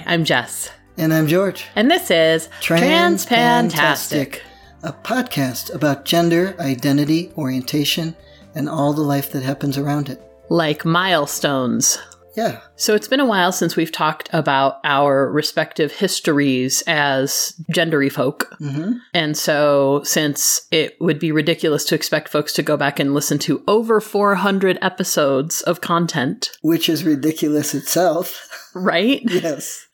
I'm Jess. And I'm George. And this is Transpantastic, a podcast about gender, identity, orientation, and all the life that happens around it. Like milestones. Yeah. So it's been a while since we've talked about our respective histories as gendery folk. Mm-hmm. And so since it would be ridiculous to expect folks to go back and listen to over 400 episodes of content. Which is ridiculous itself. Right? Yes.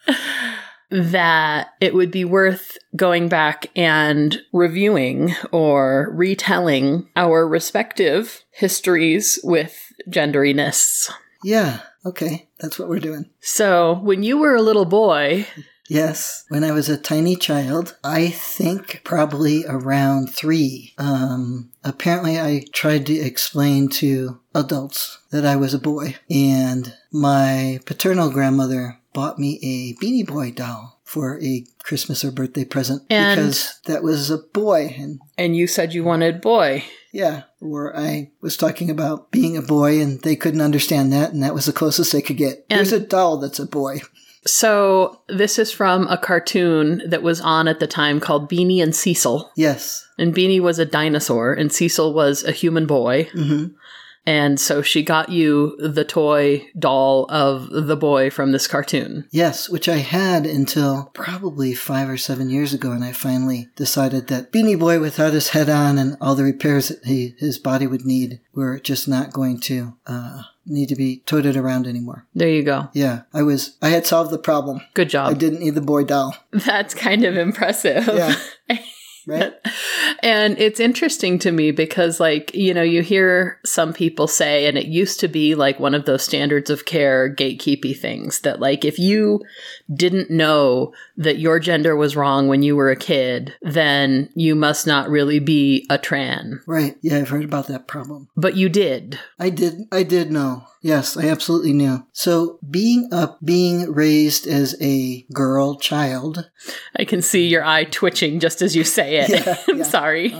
That it would be worth going back and reviewing or retelling our respective histories with genderiness. Yeah. Okay. That's what we're doing. So, when you were a little boy... Yes. When I was a tiny child, I think probably around 3, apparently I tried to explain to adults that I was a boy. And my paternal grandmother bought me a Beanie Boy doll for a Christmas or birthday present because that was a boy. And you said you wanted boy. Yeah, or I was talking about being a boy and they couldn't understand that, and that was the closest they could get. Here's a doll that's a boy. So this is from a cartoon that was on at the time called Beanie and Cecil. Yes. And Beanie was a dinosaur and Cecil was a human boy. Mm-hmm. And so she got you the toy doll of the boy from this cartoon. Yes, which I had until probably 5 or 7 years ago, and I finally decided that Beanie Boy without his head on and all the repairs that his body would need were just not going to need to be toted around anymore. There you go. Yeah, I had solved the problem. Good job. I didn't need the boy doll. That's kind of impressive. Yeah. Right. And it's interesting to me because, like, you know, you hear some people say, and it used to be like one of those standards of care gatekeepy things that, like, if you didn't know that your gender was wrong when you were a kid, then you must not really be a tran. Right. Yeah, I've heard about that problem. But you did. I did know. Yes, I absolutely knew. So being raised as a girl child. I can see your eye twitching just as you say it. Yeah, I'm sorry.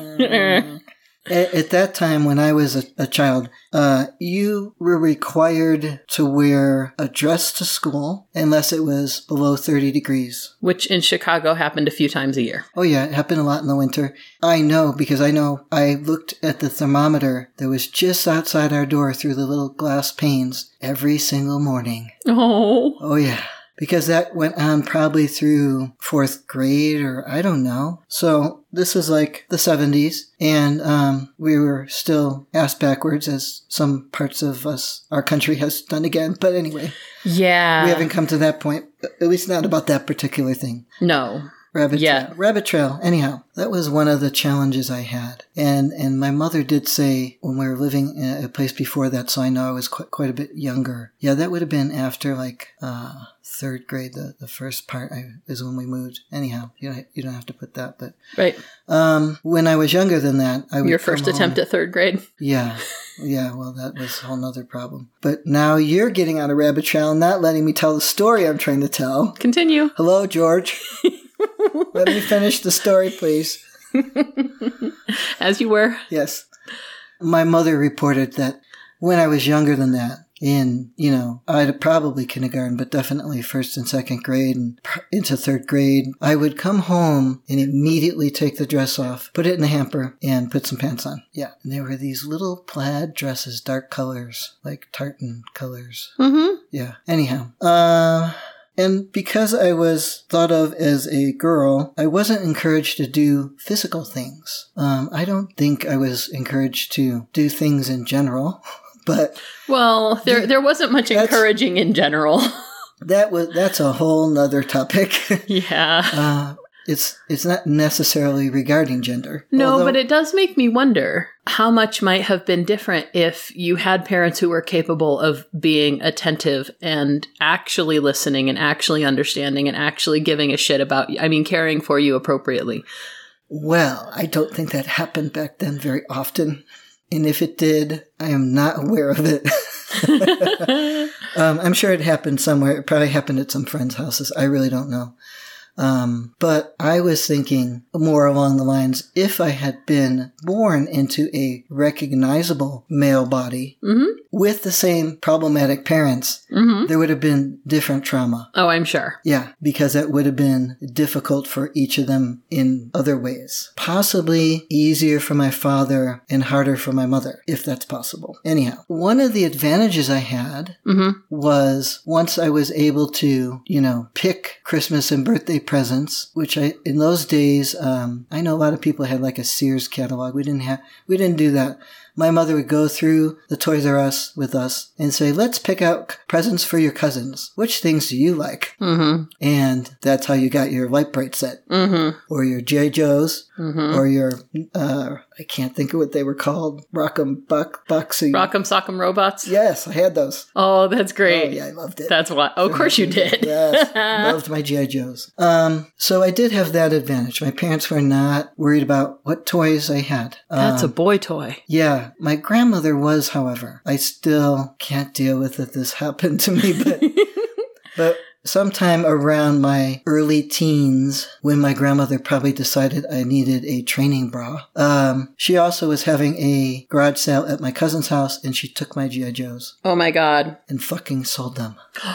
At that time, when I was a child, you were required to wear a dress to school unless it was below 30 degrees. Which in Chicago happened a few times a year. Oh, yeah. It happened a lot in the winter. I know because I looked at the thermometer that was just outside our door through the little glass panes every single morning. Oh. Oh, yeah. Because that went on probably through 4th grade or I don't know. So this was like the 70s and we were still ass backwards as some parts of our country has done again. But anyway. Yeah. We haven't come to that point, at least not about that particular thing. No. Rabbit trail. Anyhow, that was one of the challenges I had. And my mother did say when we were living in a place before that, so I know I was quite a bit younger. Yeah, that would have been after like 3rd grade. The first part is when we moved. Anyhow, you don't have to put that, but right. When I was younger than that, I would your first attempt at 3rd grade. Yeah. Yeah, well, that was a whole nother problem. But now you're getting on a rabbit trail and not letting me tell the story I'm trying to tell. Continue. Hello, George. Let me finish the story, please. As you were. Yes. My mother reported that when I was younger than that, I'd probably kindergarten, but definitely 1st and 2nd grade and into 3rd grade, I would come home and immediately take the dress off, put it in the hamper, and put some pants on. Yeah. And there were these little plaid dresses, dark colors, like tartan colors. Mm-hmm. Yeah. Anyhow. And because I was thought of as a girl, I wasn't encouraged to do physical things. I don't think I was encouraged to do things in general, but... Well, there wasn't much encouraging in general. That's a whole nother topic. Yeah. It's not necessarily regarding gender. No, but it does make me wonder how much might have been different if you had parents who were capable of being attentive and actually listening and actually understanding and actually giving a shit about, caring for you appropriately. Well, I don't think that happened back then very often. And if it did, I am not aware of it. I'm sure it happened somewhere. It probably happened at some friends' houses. I really don't know. But I was thinking more along the lines, if I had been born into a recognizable male body, mm-hmm. with the same problematic parents, there would have been different trauma. Oh, I'm sure. Yeah, because it would have been difficult for each of them in other ways. Possibly easier for my father and harder for my mother, if that's possible. Anyhow, one of the advantages I had was once I was able to, pick Christmas and birthday presents, which in those days, I know a lot of people had like a Sears catalog. We didn't do that. My mother would go through the Toys R Us with us and say, let's pick out presents for your cousins. Which things do you like? And that's how you got your Light Bright set. Or your G.I. Joes. Or your, I can't think of what they were called. Rock'em Bucks. Rock'em Sock'em Robots? Yes, I had those. Oh, that's great. Oh, yeah, I loved it. That's why. Oh, of course you did. Yes, loved my G.I. Joes. So I did have that advantage. My parents were not worried about what toys I had. That's a boy toy. Yeah. My grandmother was, however. I still can't deal with that this happened to me, but sometime around my early teens, when my grandmother probably decided I needed a training bra, she also was having a garage sale at my cousin's house, and she took my G.I. Joes. Oh my God. And fucking sold them.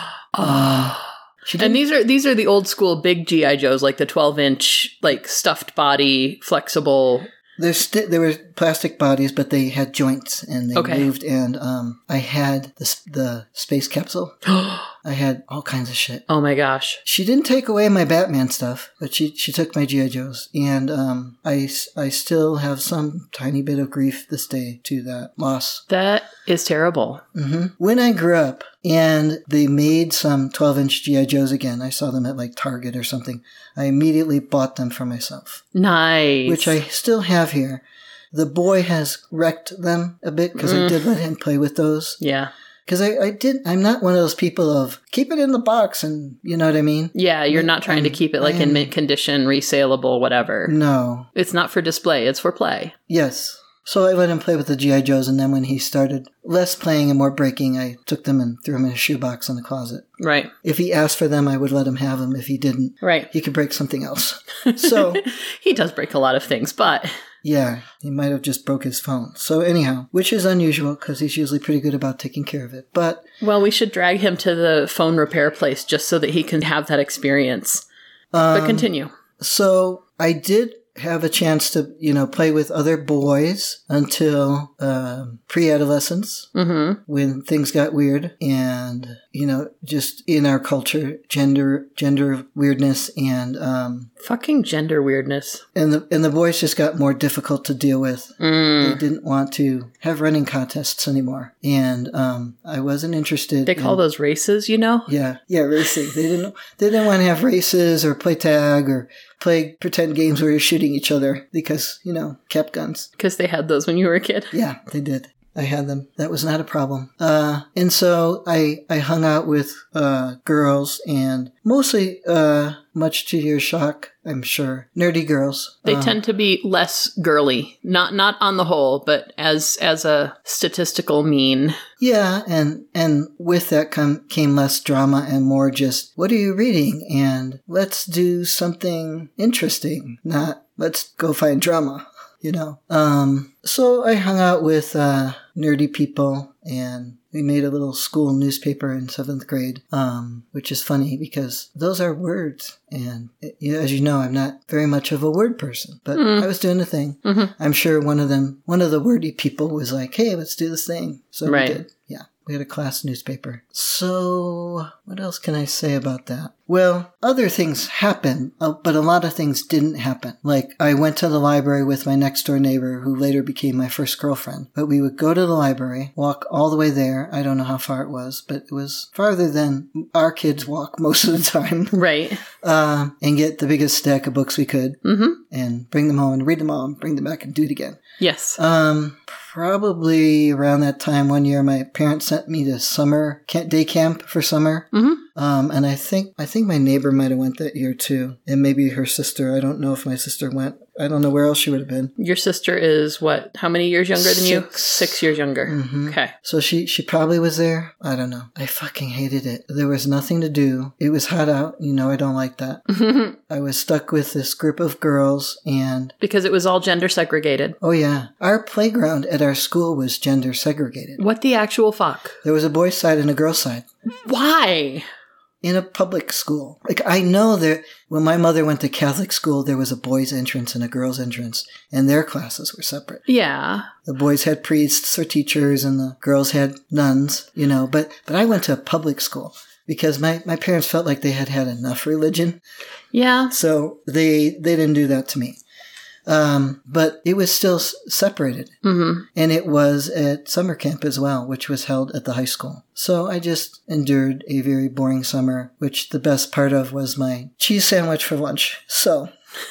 And these are the old school big G.I. Joes, like the 12-inch, like stuffed body, flexible. There were plastic bodies, but they had joints and they moved. And I had the space capsule. I had all kinds of shit. Oh my gosh! She didn't take away my Batman stuff, but she took my G.I. Joes, and I still have some tiny bit of grief this day to that loss. That is terrible. When I grew up and they made some 12-inch G.I. Joes again, I saw them at like Target or something. I immediately bought them for myself. Nice. Which I still have here. The boy has wrecked them a bit because I did let him play with those. Yeah. Because I'm not one of those people of keep it in the box and you know what I mean? Yeah, you're not trying to keep it like in mint condition, resaleable, whatever. No. It's not for display, it's for play. Yes. So I let him play with the G.I. Joes, and then when he started less playing and more breaking, I took them and threw them in a shoebox in the closet. Right. If he asked for them, I would let him have them. If he didn't, he could break something else. So he does break a lot of things, but... Yeah, he might have just broke his phone. So anyhow, which is unusual because he's usually pretty good about taking care of it. But well, we should drag him to the phone repair place just so that he can have that experience. But continue. So I did have a chance to, play with other boys until pre-adolescence when things got weird and, just in our culture, gender weirdness and... fucking gender weirdness. And the boys just got more difficult to deal with. They didn't want to have running contests anymore. And I wasn't interested. They call those races, Yeah, racing. They didn't want to have races or play tag or play pretend games where you're shooting each other because, cap guns. Because they had those when you were a kid. Yeah, they did. I had them. That was not a problem. And so I hung out with girls and mostly, much to your shock, I'm sure, nerdy girls. They tend to be less girly. Not on the whole, but as a statistical mean. Yeah, and with that came less drama and more just, what are you reading? And let's do something interesting, not let's go find drama. So I hung out with nerdy people and we made a little school newspaper in 7th grade, which is funny because those are words. And as you know, I'm not very much of a word person, but I was doing the thing. I'm sure one of the wordy people was like, hey, let's do this thing. So we did. Yeah. We had a class newspaper. So what else can I say about that? Well, other things happened, but a lot of things didn't happen. Like, I went to the library with my next door neighbor, who later became my first girlfriend. But we would go to the library, walk all the way there. I don't know how far it was, but it was farther than our kids walk most of the time. Right. And get the biggest stack of books we could. And bring them home and read them all and bring them back and do it again. Yes. Probably around that time, one year, my parents sent me to summer day camp for summer. And I think my neighbor might have went that year too, and maybe her sister. I don't know if my sister went. I don't know where else she would have been. Your sister is what? How many years younger than you? 6 years younger. Mm-hmm. Okay. So she probably was there. I don't know. I fucking hated it. There was nothing to do. It was hot out. You know I don't like that. I was stuck with this group of girls and... Because it was all gender segregated. Oh, yeah. Our playground at our school was gender segregated. What the actual fuck? There was a boys' side and a girls' side. Why? In a public school. Like, I know that when my mother went to Catholic school, there was a boys' entrance and a girls' entrance, and their classes were separate. Yeah. The boys had priests or teachers, and the girls had nuns, you know. But I went to a public school because my parents felt like they had had enough religion. Yeah. So they didn't do that to me. But it was still separated. Mm-hmm. And it was at summer camp as well, which was held at the high school. So I just endured a very boring summer, which the best part of was my cheese sandwich for lunch. So,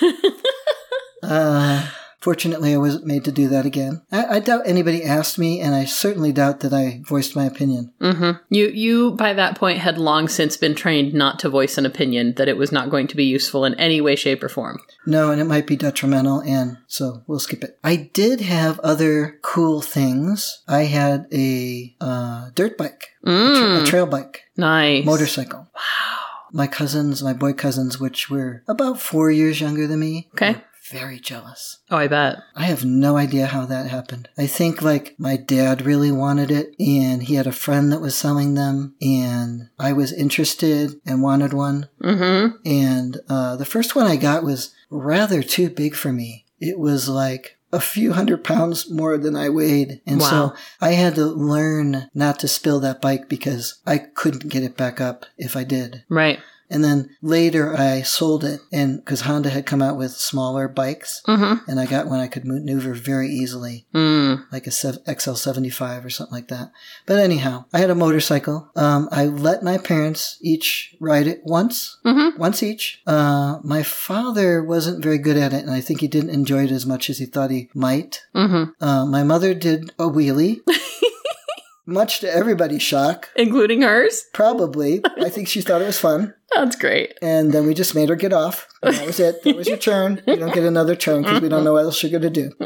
fortunately, I wasn't made to do that again. I doubt anybody asked me, and I certainly doubt that I voiced my opinion. Mm-hmm. You, by that point, had long since been trained not to voice an opinion, that it was not going to be useful in any way, shape, or form. No, and it might be detrimental, and so we'll skip it. I did have other cool things. I had a dirt bike, a trail bike. Nice. Motorcycle. Wow. My boy cousins, which were about 4 years younger than me. Okay. Very jealous. Oh, I bet. I have no idea how that happened. I think like my dad really wanted it and he had a friend that was selling them and I was interested and wanted one. Mm-hmm. And the first one I got was rather too big for me. It was like a few 100 pounds more than I weighed. And so I had to learn not to spill that bike because I couldn't get it back up if I did. Right. And then later I sold it, and because Honda had come out with smaller bikes, and I got one I could maneuver very easily, like a XL75 or something like that. But anyhow, I had a motorcycle. I let my parents each ride it once each. My father wasn't very good at it, and I think he didn't enjoy it as much as he thought he might. My mother did a wheelie. Much to everybody's shock. Including hers? Probably. I think she thought it was fun. That's great. And then we just made her get off. And that was it. That was your turn. You don't get another turn because we don't know what else you're going to do.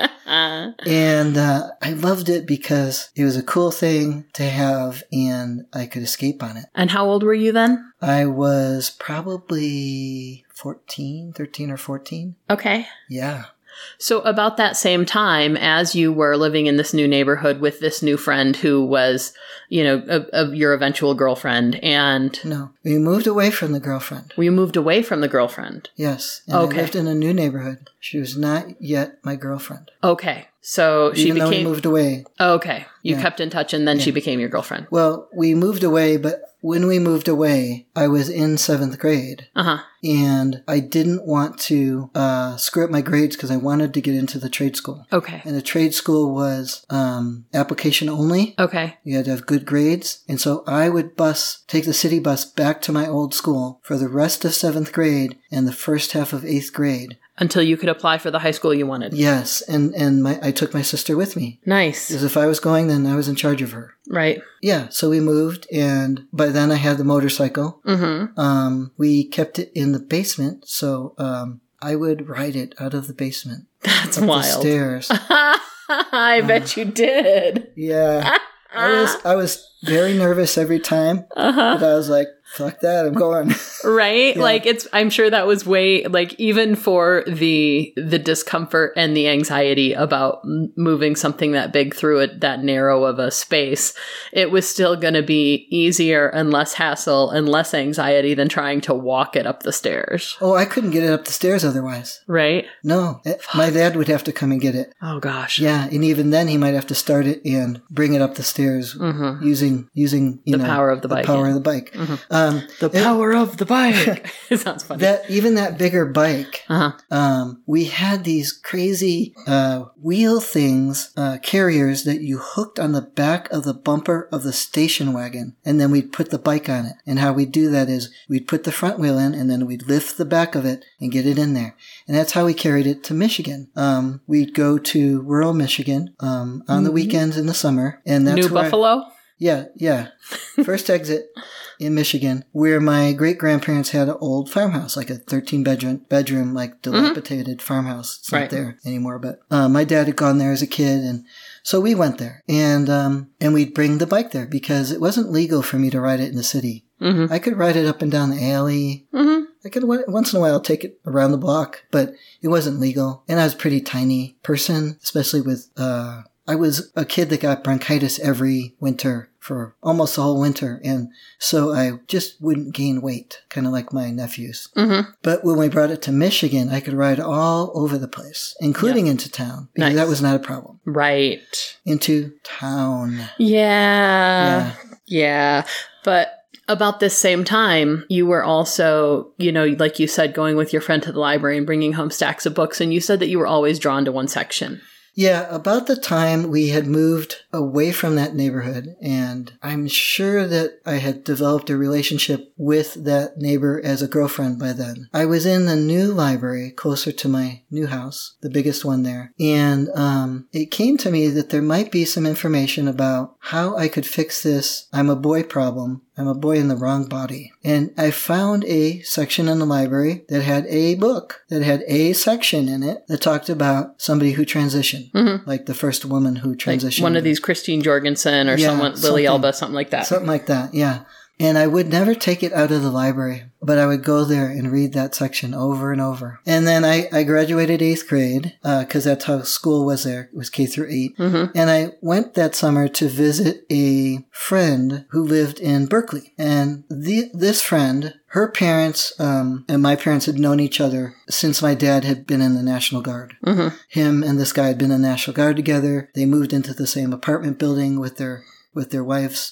And I loved it because it was a cool thing to have and I could escape on it. And how old were you then? I was probably 13 or 14. Okay. Yeah. So about that same time, as you were living in this new neighborhood with this new friend who was, you know, your eventual girlfriend, and... No, we moved away from the girlfriend. We moved away from the girlfriend? Yes. And I lived in a new neighborhood. She was not yet my girlfriend. Okay. So she Even though we moved away. Okay. You kept in touch and then she became your girlfriend. Well, we moved away, but when we moved away, I was in 7th grade. And I didn't want to screw up my grades because I wanted to get into the trade school. Okay. And the trade school was application only. Okay. You had to have good grades. And so I would take the city bus back to my old school for the rest of 7th grade and the first half of 8th grade. Until you could apply for the high school you wanted. Yes, and I took my sister with me. Nice. Because if I was going, then I was in charge of her. Right. Yeah, so we moved, and by then I had the motorcycle. We kept it in the basement, so I would ride it out of the basement. That's wild. The stairs. I bet you did. Yeah. I was very nervous every time, but I was like, fuck that, I'm going. Right? Yeah. Like I'm sure that was way, like even for the discomfort and the anxiety about moving something that big through that narrow of a space, it was still going to be easier and less hassle and less anxiety than trying to walk it up the stairs. Oh, I couldn't get it up the stairs otherwise. Right? No, my dad would have to come and get it. Oh gosh. Yeah, and even then he might have to start it and bring it up the stairs using the power of the bike. The power of the bike. The power of the bike. It sounds funny. Even that bigger bike, we had these crazy wheel things, carriers that you hooked on the back of the bumper of the station wagon, and then we'd put the bike on it. And how we'd do that is we'd put the front wheel in, and then we'd lift the back of it and get it in there. And that's how we carried it to Michigan. We'd go to rural Michigan on the weekends in the summer, and that's New Buffalo? Yeah. First exit. in Michigan, where my great-grandparents had an old farmhouse, like a 13-bedroom, like dilapidated farmhouse. It's not there anymore, but my dad had gone there as a kid, and so we went there. And we'd bring the bike there because it wasn't legal for me to ride it in the city. Mm-hmm. I could ride it up and down the alley. Mm-hmm. I could once in a while take it around the block, but it wasn't legal. And I was a pretty tiny person, especially with, I was a kid that got bronchitis every winter for almost the whole winter. And so I just wouldn't gain weight, kind of like my nephews. Mm-hmm. But when we brought it to Michigan, I could ride all over the place, including into town, because that was not a problem. Right. Into town. Yeah. But about this same time, you were also, like you said, going with your friend to the library and bringing home stacks of books. And you said that you were always drawn to one section. Yeah, about the time we had moved away from that neighborhood, and I'm sure that I had developed a relationship with that neighbor as a girlfriend by then. I was in the new library closer to my new house, the biggest one there, and it came to me that there might be some information about how I could fix this I'm a boy problem. I'm a boy in the wrong body. And I found a section in the library that had a book that had a section in it that talked about somebody who transitioned, like the first woman who transitioned. Like one of these Christine Jorgensen or someone, Lily Elba, something like that. Something like that, yeah. And I would never take it out of the library, but I would go there and read that section over and over. And then I graduated 8th grade, because that's how school was there. It was K through 8. Mm-hmm. And I went that summer to visit a friend who lived in Berkeley. And this friend, her parents and my parents had known each other since my dad had been in the National Guard. Mm-hmm. Him and this guy had been in the National Guard together. They moved into the same apartment building with their wives,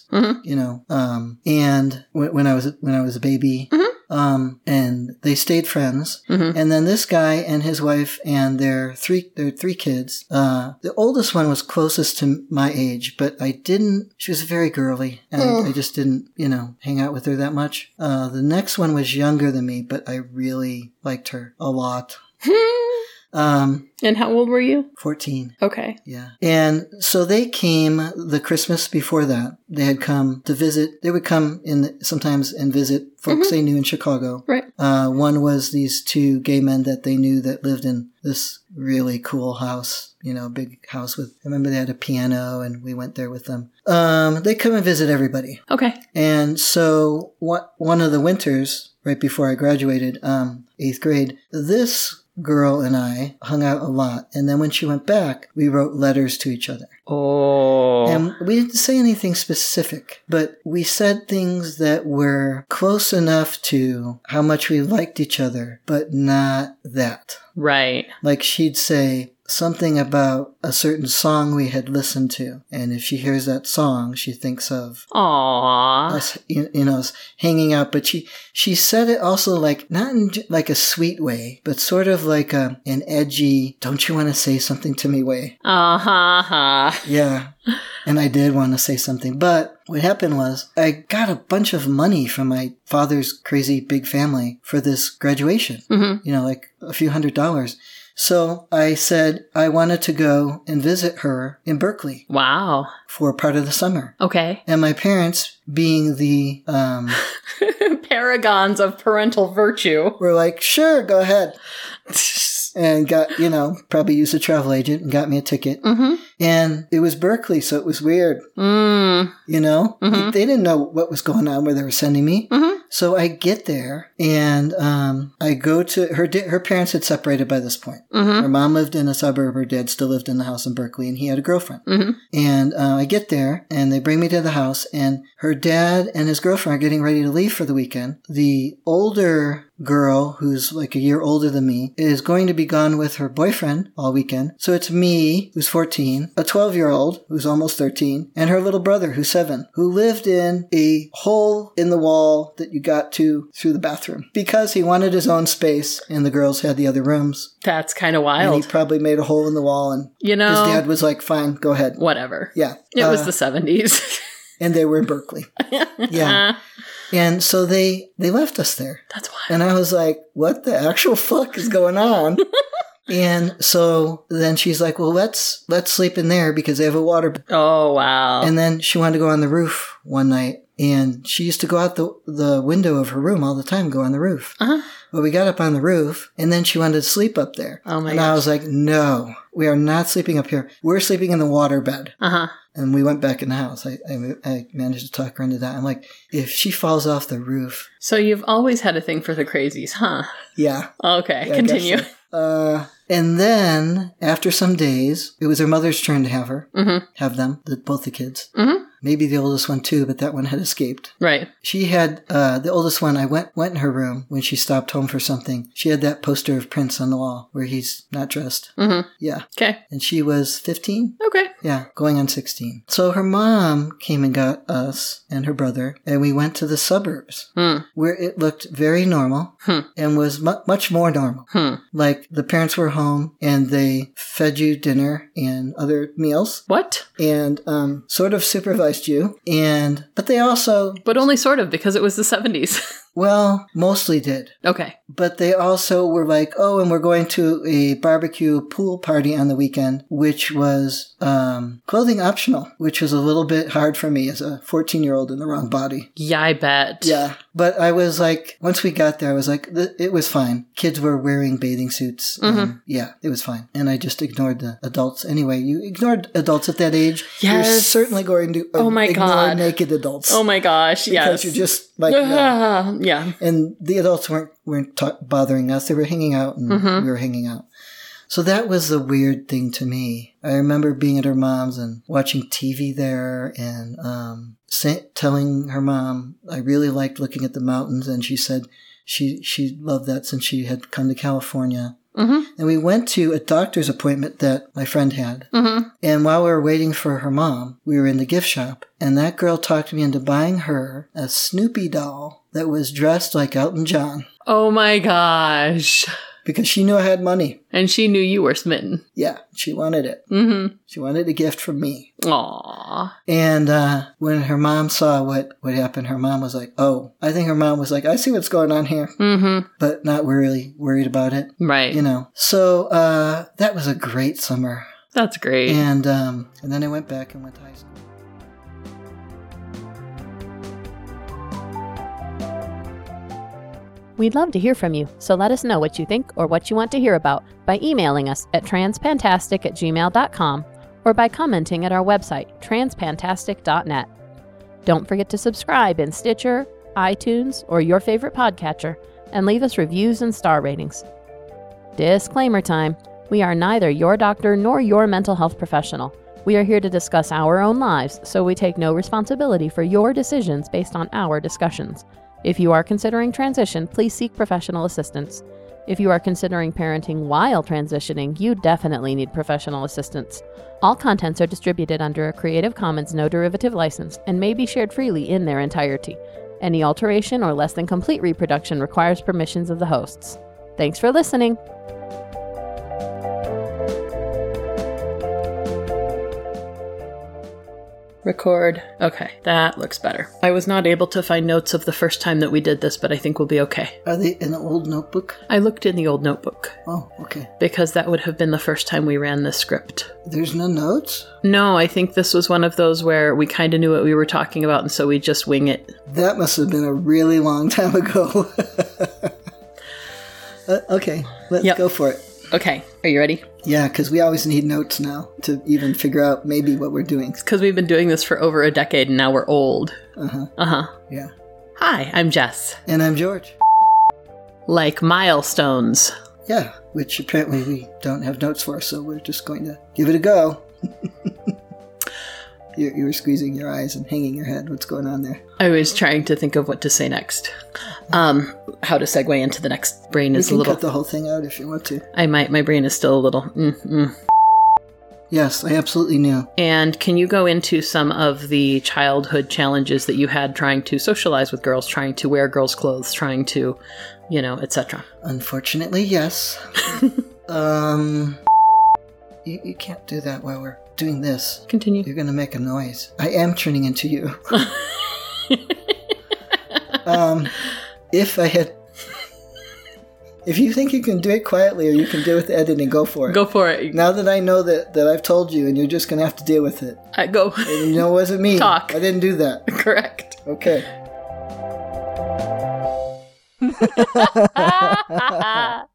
and when I was a baby, and they stayed friends. Mm-hmm. And then this guy and his wife and their three kids. The oldest one was closest to my age, but she was very girly, and I just didn't, hang out with her that much. The next one was younger than me, but I really liked her a lot. And how old were you? 14. Okay. Yeah. And so they came the Christmas before that. They had come to visit. They would come sometimes and visit folks they knew in Chicago. Right. One was these two gay men that they knew that lived in this really cool house, big house I remember they had a piano, and we went there with them. They come and visit everybody. Okay. And so one of the winters, right before I graduated, 8th grade, this girl and I hung out a lot. And then when she went back, we wrote letters to each other. Oh. And we didn't say anything specific, but we said things that were close enough to how much we liked each other, but not that. Right. Like she'd say something about a certain song we had listened to. And if she hears that song, she thinks of us, hanging out. But she said it also like, not in like a sweet way, but sort of like an edgy, don't you want to say something to me way. Uh-huh. Yeah. And I did want to say something. But what happened was I got a bunch of money from my father's crazy big family for this graduation. Mm-hmm. Like a few $100s. So I said I wanted to go and visit her in Berkeley. Wow. For part of the summer. Okay. And my parents, being the paragons of parental virtue, were like, sure, go ahead. And got, probably used a travel agent and got me a ticket. Mm-hmm. And it was Berkeley, so it was weird. Mm-hmm. They didn't know what was going on where they were sending me. Mm-hmm. So I get there and I go to her parents had separated by this point. Mm-hmm. Her mom lived in a suburb. Her dad still lived in the house in Berkeley, and he had a girlfriend. Mm-hmm. And I get there and they bring me to the house, and her dad and his girlfriend are getting ready to leave for the weekend. The older girl, who's like a year older than me, is going to be gone with her boyfriend all weekend. So it's me, who's 14, a 12-year-old, who's almost 13, and her little brother, who's 7, who lived in a hole in the wall that you got to through the bathroom because he wanted his own space and the girls had the other rooms. That's kind of wild. And he probably made a hole in the wall, and his dad was like, fine, go ahead. Whatever. Yeah. It was the 70s. And they were in Berkeley. Yeah. And so they left us there. That's wild. And I was like, what the actual fuck is going on? And so then she's like, well, let's sleep in there because they have a water. Oh, wow. And then she wanted to go on the roof one night, and she used to go out the window of her room all the time, go on the roof. Uh-huh. Well, we got up on the roof, and then she wanted to sleep up there. Oh my And gosh. I was like, no, we are not sleeping up here. We're sleeping in the water bed. Uh-huh. And we went back in the house. I managed to talk her into that. I'm like, if she falls off the roof. So you've always had a thing for the crazies, huh? Yeah. Okay, Yeah, continue. I guess so. And then, after some days, it was her mother's turn to have them, both the kids. Mm-hmm. Maybe the oldest one too, but that one had escaped. Right. She had, the oldest one, I went in her room when she stopped home for something. She had that poster of Prince on the wall where he's not dressed. Mm-hmm. Yeah. Okay. And she was 15? Okay. Yeah, going on 16. So her mom came and got us and her brother, and we went to the suburbs where it looked very normal and was much more normal. Like the parents were home and they fed you dinner and other meals. What? And sort of supervised you. But they also, But only sort of, because it was the 70s. well, mostly did. Okay. But they also were like, oh, and we're going to a barbecue pool party on the weekend, which was clothing optional, which was a little bit hard for me as a 14-year-old in the wrong body. Yeah, I bet. Yeah. But I was like, once we got there, I was like, it was fine. Kids were wearing bathing suits. Yeah, it was fine. And I just ignored the adults. Anyway, you ignored adults at that age. Yes. You're certainly going to ignore naked adults. Oh my gosh, yes. Because you're just like, no. Yeah. And the adults weren't bothering us. They were hanging out, and we were hanging out. So that was the weird thing to me. I remember being at her mom's and watching TV there, and telling her mom I really liked looking at the mountains, and she said she loved that since she had come to California. And we went to a doctor's appointment that my friend had. And while we were waiting for her mom, we were in the gift shop. And that girl talked me into buying her a Snoopy doll that was dressed like Elton John. Oh my gosh. Because she knew I had money. And she knew you were smitten. Yeah, she wanted it. She wanted a gift from me. Aww. And when her mom saw what happened, her mom was like, oh, I think her mom was like, I see what's going on here. But not really worried about it. Right. You know. So that was a great summer. That's great. And then I went back and went to high school. We'd love to hear from you, so let us know what you think or what you want to hear about by emailing us at transpantastic@gmail.com or by commenting at our website, transpantastic.net. Don't forget to subscribe in Stitcher, iTunes, or your favorite podcatcher, and leave us reviews and star ratings. Disclaimer time. We are neither your doctor nor your mental health professional. We are here to discuss our own lives, so we take no responsibility for your decisions based on our discussions. If you are considering transition, please seek professional assistance. If you are considering parenting while transitioning, you definitely need professional assistance. All contents are distributed under a Creative Commons no derivative license and may be shared freely in their entirety. Any alteration or less than complete reproduction requires permissions of the hosts. Thanks for listening. Record. Okay, that looks better. I was not able to find notes of the first time that we did this, but I think we'll be okay. Are they in an old notebook? I looked in the old notebook. Oh, okay. Because that would have been the first time we ran this script. There's no notes? No, I think this was one of those where we kind of knew what we were talking about, and so we just wing it. That must have been a really long time ago. Okay, let's go for it. Okay, are you ready? Yeah, because we always need notes now to even figure out maybe what we're doing. Because we've been doing this for over a decade and now we're old. Yeah. Hi, I'm Jess. And I'm George. Like milestones. Yeah, which apparently we don't have notes for, so we're just going to give it a go. You were squeezing your eyes and hanging your head. What's going on there? I was trying to think of what to say next. How to segue into the next. Brain is a little... You can cut the whole thing out if you want to. I might. My brain is still a little... Yes, I absolutely knew. And can you go into some of the childhood challenges that you had trying to socialize with girls, trying to wear girls' clothes, trying to, etc.? Unfortunately, yes. You can't do that while we're doing this. Continue. You're going to make a noise. I am turning into you. If you think you can do it quietly or you can do it with editing, go for it. Go for it. Now that I know that I've told you and you're just going to have to deal with it. I go. And it wasn't me. Talk. I didn't do that. Correct. Okay.